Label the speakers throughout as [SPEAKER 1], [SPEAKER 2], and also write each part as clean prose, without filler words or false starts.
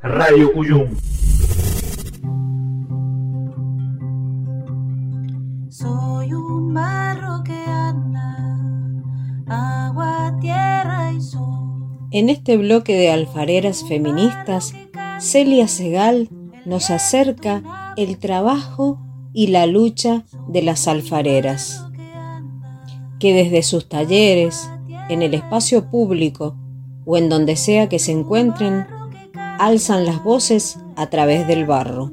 [SPEAKER 1] Radio Cuyum.
[SPEAKER 2] Soy un barro que anda, agua, tierra y sol.
[SPEAKER 3] En este bloque de alfareras feministas, Celia Segal nos acerca el trabajo y la lucha de las alfareras, que desde sus talleres, en el espacio público o en donde sea que se encuentren, alzan las voces a través del barro.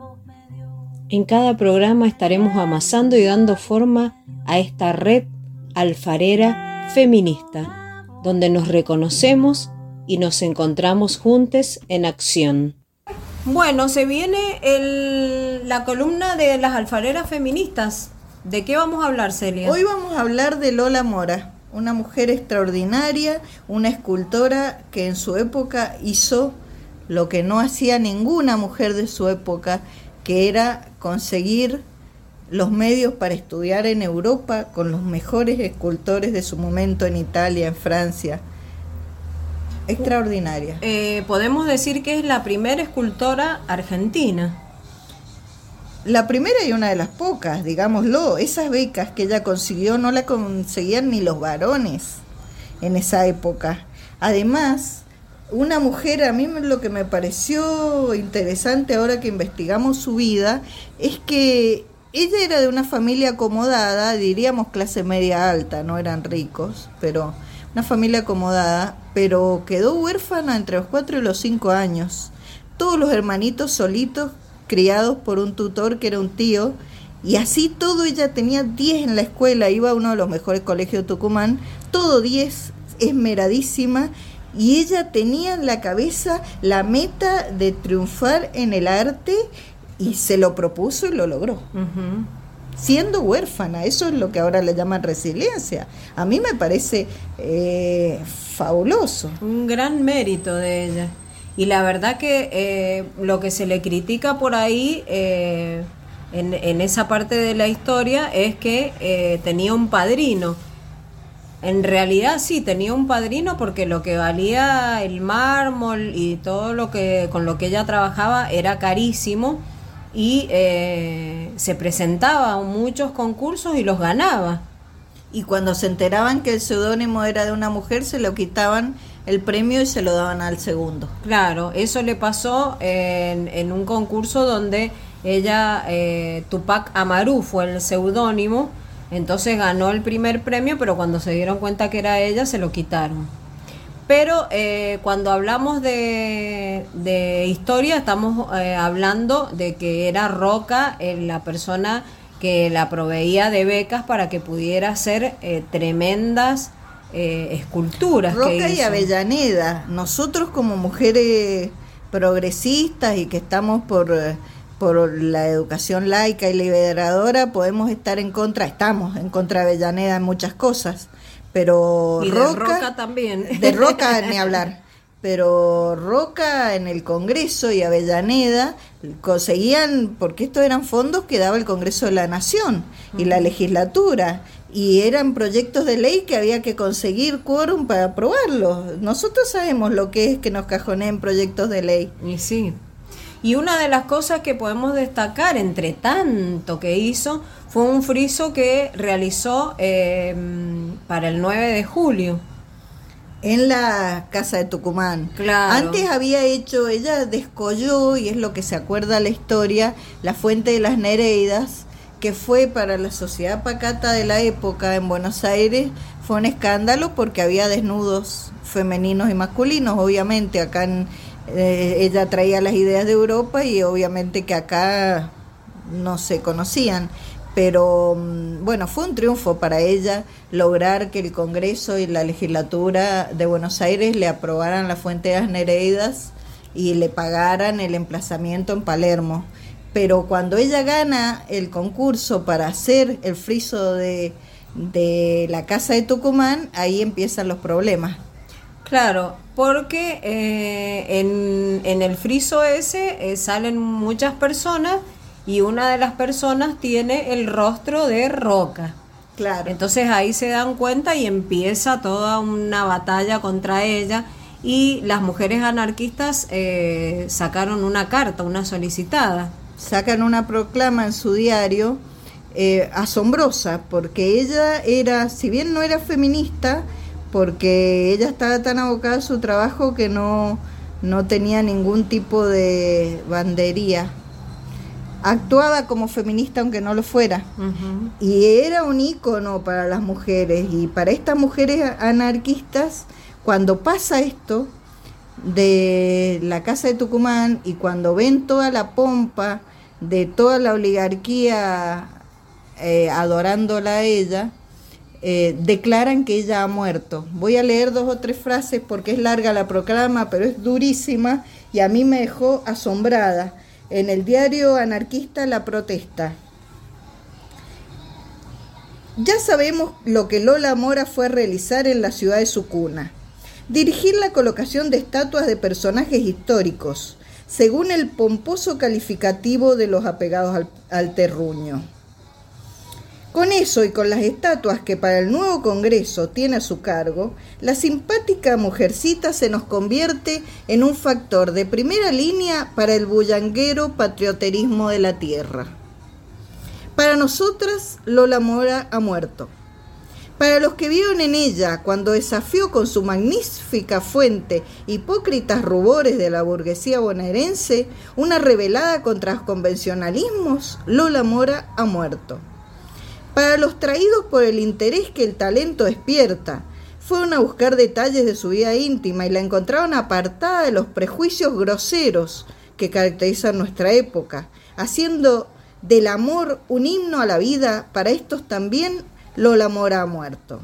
[SPEAKER 3] En cada programa estaremos amasando y dando forma a esta red alfarera feminista, donde nos reconocemos y nos encontramos juntes en acción. Bueno, se viene la columna de las alfareras feministas. ¿De qué vamos a hablar, Celia?
[SPEAKER 4] Hoy vamos a hablar de Lola Mora, una mujer extraordinaria, una escultora que en su época hizo lo que no hacía ninguna mujer de su época, que era conseguir los medios para estudiar en Europa con los mejores escultores de su momento en Italia, en Francia. Extraordinaria.
[SPEAKER 3] Podemos decir que es la primera escultora argentina.
[SPEAKER 4] La primera y una de las pocas, digámoslo. Esas becas que ella consiguió no la conseguían ni los varones en esa época. Además, una mujer, a mí lo que me pareció interesante ahora que investigamos su vida, es que ella era de una familia acomodada, diríamos clase media alta, no eran ricos, pero una familia acomodada, pero quedó huérfana entre los 4 y los 5 años. Todos los hermanitos solitos, criados por un tutor que era un tío, y así todo. Ella tenía 10 en la escuela, iba a uno de los mejores colegios de Tucumán, todo 10, esmeradísima, y ella tenía en la cabeza la meta de triunfar en el arte, y se lo propuso y lo logró. Uh-huh. Siendo huérfana, eso es lo que ahora le llaman resiliencia. A mí me parece fabuloso.
[SPEAKER 3] Un gran mérito de ella. Y la verdad que lo que se le critica por ahí, en esa parte de la historia, es que tenía un padrino. En realidad sí, tenía un padrino, porque lo que valía el mármol y todo lo que con lo que ella trabajaba era carísimo, y se presentaba a muchos concursos y los ganaba.
[SPEAKER 4] Y cuando se enteraban que el seudónimo era de una mujer, se lo quitaban el premio y se lo daban al segundo.
[SPEAKER 3] Claro, eso le pasó en un concurso donde ella, Tupac Amaru fue el seudónimo, entonces ganó el primer premio, pero cuando se dieron cuenta que era ella, se lo quitaron. Pero cuando hablamos de historia, estamos hablando de que era Roca la persona que la proveía de becas para que pudiera hacer tremendas esculturas.
[SPEAKER 4] Roca y Avellaneda. Nosotros, como mujeres progresistas y que estamos por la educación laica y liberadora, podemos estar estamos en contra de Avellaneda en muchas cosas, pero
[SPEAKER 3] y Roca también.
[SPEAKER 4] De Roca ni hablar. Pero Roca en el Congreso y Avellaneda conseguían, porque estos eran fondos que daba el Congreso de la Nación y la legislatura, y eran proyectos de ley que había que conseguir quórum para aprobarlos. Nosotros sabemos lo que es que nos cajoneen proyectos de ley.
[SPEAKER 3] Y sí. Y una de las cosas que podemos destacar, entre tanto que hizo, fue un friso que realizó para el 9 de julio.
[SPEAKER 4] En la casa de Tucumán.
[SPEAKER 3] Claro.
[SPEAKER 4] Antes había hecho, ella descolló, y es lo que se acuerda la historia, la Fuente de las Nereidas, que fue para la sociedad pacata de la época en Buenos Aires, fue un escándalo porque había desnudos femeninos y masculinos. Obviamente acá ella traía las ideas de Europa, y obviamente que acá no se conocían. Pero bueno, fue un triunfo para ella lograr que el Congreso y la legislatura de Buenos Aires le aprobaran la Fuente de las Nereidas y le pagaran el emplazamiento en Palermo. Pero cuando ella gana el concurso para hacer el friso de la casa de Tucumán, ahí empiezan los problemas.
[SPEAKER 3] Claro, porque en el friso ese salen muchas personas, y una de las personas tiene el rostro de Roca.
[SPEAKER 4] Claro.
[SPEAKER 3] Entonces ahí se dan cuenta y empieza toda una batalla contra ella, y las mujeres anarquistas sacaron una carta, una solicitada.
[SPEAKER 4] Sacan una proclama en su diario asombrosa, porque ella era, si bien no era feminista, porque ella estaba tan abocada a su trabajo que no tenía ningún tipo de bandería. Actuaba como feminista aunque no lo fuera. Uh-huh. Y era un ícono para las mujeres. Y para estas mujeres anarquistas, cuando pasa esto de la Casa de Tucumán y cuando ven toda la pompa de toda la oligarquía adorándola a ella, declaran que ella ha muerto. Voy a leer 2 o 3 frases porque es larga la proclama, pero es durísima y a mí me dejó asombrada. En el diario anarquista La Protesta. Ya sabemos lo que Lola Mora fue a realizar en la ciudad de su cuna. Dirigir la colocación de estatuas de personajes históricos, según el pomposo calificativo de los apegados al terruño. Con eso y con las estatuas que para el nuevo Congreso tiene a su cargo, la simpática mujercita se nos convierte en un factor de primera línea para el bullanguero patrioterismo de la tierra. Para nosotras, Lola Mora ha muerto. Para los que vieron en ella, cuando desafió con su magnífica fuente hipócritas rubores de la burguesía bonaerense, una rebelada contra los convencionalismos, Lola Mora ha muerto. Para los traídos por el interés que el talento despierta, fueron a buscar detalles de su vida íntima y la encontraron apartada de los prejuicios groseros que caracterizan nuestra época, haciendo del amor un himno a la vida. Para estos también Lola Mora ha muerto.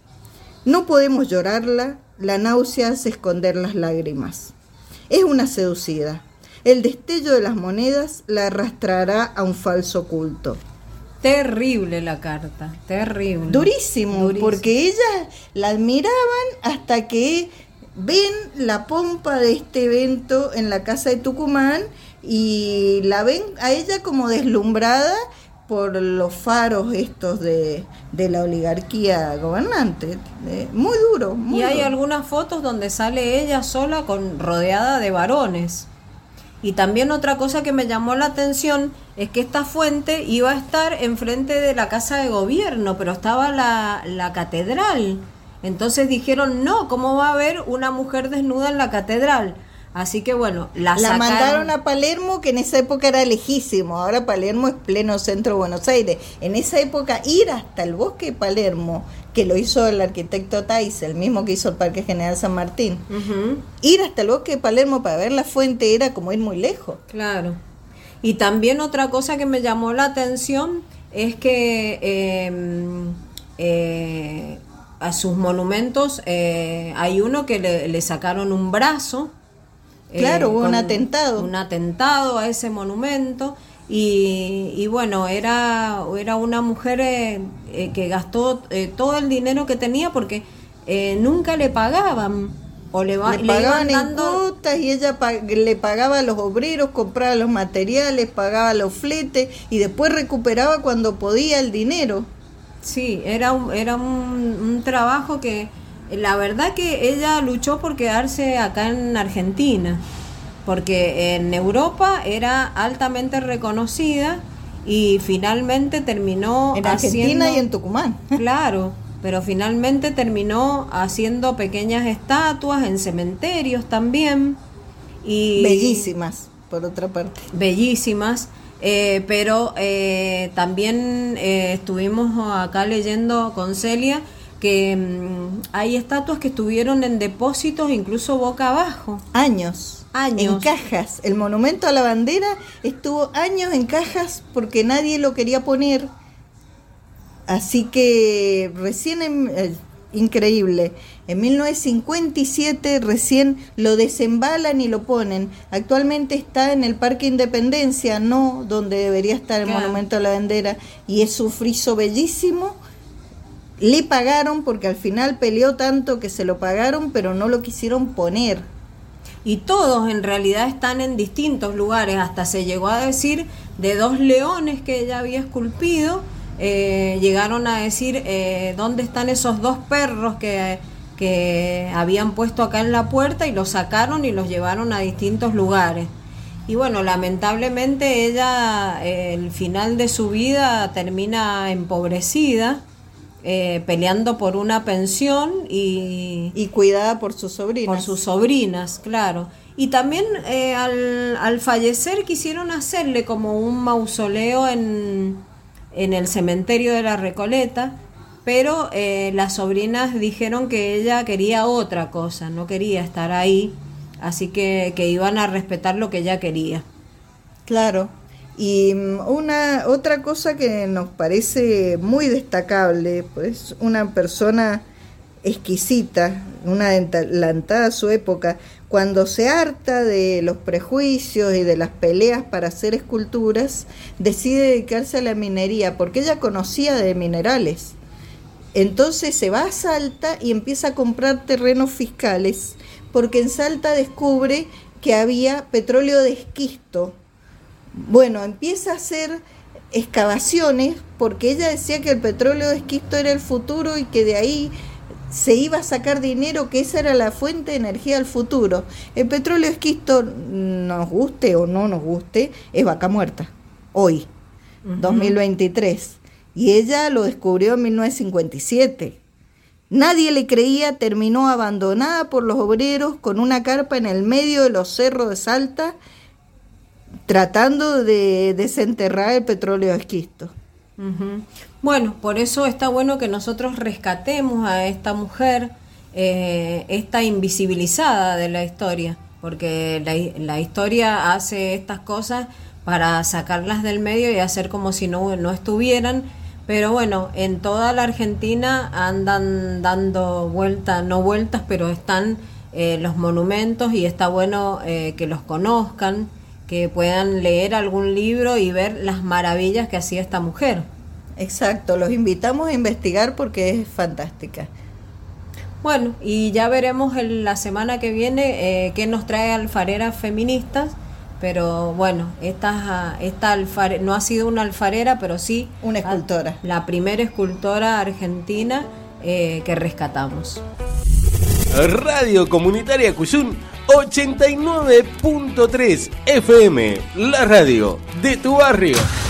[SPEAKER 4] No podemos llorarla, la náusea hace esconder las lágrimas. Es una seducida. El destello de las monedas la arrastrará a un falso culto.
[SPEAKER 3] Terrible la carta, terrible.
[SPEAKER 4] Durísimo, porque ellas la admiraban hasta que ven la pompa de este evento en la Casa de Tucumán y la ven a ella como deslumbrada por los faros estos de la oligarquía gobernante. Muy duro, muy
[SPEAKER 3] Y hay
[SPEAKER 4] duro.
[SPEAKER 3] algunas fotos donde sale ella sola rodeada de varones. Y también otra cosa que me llamó la atención es que esta fuente iba a estar enfrente de la Casa de Gobierno, pero estaba la catedral. Entonces dijeron, no, ¿cómo va a haber una mujer desnuda en la catedral? Así que bueno, la
[SPEAKER 4] mandaron a Palermo, que en esa época era lejísimo. Ahora Palermo es pleno centro de Buenos Aires. En esa época ir hasta el bosque de Palermo, que lo hizo el arquitecto Tais, el mismo que hizo el Parque General San Martín. Uh-huh. Ir hasta el bosque de Palermo para ver la fuente era como ir muy lejos.
[SPEAKER 3] Claro. Y también otra cosa que me llamó la atención es que a sus monumentos hay uno que le sacaron un brazo.
[SPEAKER 4] Claro, hubo un atentado.
[SPEAKER 3] Un atentado a ese monumento. Y bueno, era una mujer que gastó todo el dinero que tenía porque nunca le pagaban. O le
[SPEAKER 4] pagaban
[SPEAKER 3] iban dando
[SPEAKER 4] en cuotas y ella le pagaba a los obreros, compraba los materiales, pagaba los fletes y después recuperaba cuando podía el dinero.
[SPEAKER 3] Sí, era un trabajo que la verdad que ella luchó por quedarse acá en Argentina, porque en Europa era altamente reconocida y finalmente terminó
[SPEAKER 4] en Argentina y en Tucumán.
[SPEAKER 3] Claro, pero finalmente terminó haciendo pequeñas estatuas en cementerios también. Y
[SPEAKER 4] bellísimas, por otra parte.
[SPEAKER 3] Bellísimas. Pero también estuvimos acá leyendo con Celia que hay estatuas que estuvieron en depósitos incluso boca abajo.
[SPEAKER 4] Años. En cajas. El monumento a la bandera estuvo años en cajas porque nadie lo quería poner. Así que recién, increíble, en 1957 recién lo desembalan y lo ponen. Actualmente está en el Parque Independencia, no donde debería estar el monumento a la bandera, y es un friso bellísimo. Le pagaron porque al final peleó tanto que se lo pagaron, pero no lo quisieron poner.
[SPEAKER 3] Y todos en realidad están en distintos lugares, hasta se llegó a decir de 2 leones que ella había esculpido, llegaron a decir dónde están esos 2 perros que que habían puesto acá en la puerta y los sacaron y los llevaron a distintos lugares. Y bueno, lamentablemente ella, el final de su vida termina empobrecida, peleando por una pensión y
[SPEAKER 4] cuidada por sus sobrinas.
[SPEAKER 3] Por sus sobrinas, claro. Y también al fallecer quisieron hacerle como un mausoleo en el cementerio de la Recoleta, pero las sobrinas dijeron que ella quería otra cosa, no quería estar ahí, así que iban a respetar lo que ella quería.
[SPEAKER 4] Claro. Y otra cosa que nos parece muy destacable, pues una persona exquisita, una adelantada a su época, cuando se harta de los prejuicios y de las peleas para hacer esculturas, decide dedicarse a la minería, porque ella conocía de minerales. Entonces se va a Salta y empieza a comprar terrenos fiscales, porque en Salta descubre que había petróleo de esquisto. Bueno, empieza a hacer excavaciones porque ella decía que el petróleo de esquisto era el futuro y que de ahí se iba a sacar dinero, que esa era la fuente de energía del futuro. El petróleo de esquisto, nos guste o no nos guste, es vaca muerta, hoy, 2023. Y ella lo descubrió en 1957. Nadie le creía, terminó abandonada por los obreros con una carpa en el medio de los cerros de Salta, tratando de desenterrar el petróleo de esquisto.
[SPEAKER 3] Bueno, por eso está bueno que nosotros rescatemos a esta mujer, esta invisibilizada de la historia, porque la historia hace estas cosas para sacarlas del medio y hacer como si no estuvieran, pero bueno, en toda la Argentina andan dando vueltas, no vueltas, pero están los monumentos y está bueno que los conozcan, que puedan leer algún libro y ver las maravillas que hacía esta mujer.
[SPEAKER 4] Exacto, los invitamos a investigar porque es fantástica.
[SPEAKER 3] Bueno, y ya veremos la semana que viene qué nos trae Alfareras Feministas, pero bueno, esta no ha sido una alfarera, pero sí
[SPEAKER 4] una escultora.
[SPEAKER 3] La primera escultora argentina que rescatamos.
[SPEAKER 1] Radio Comunitaria Cuyún 89.3 FM, la radio de tu barrio.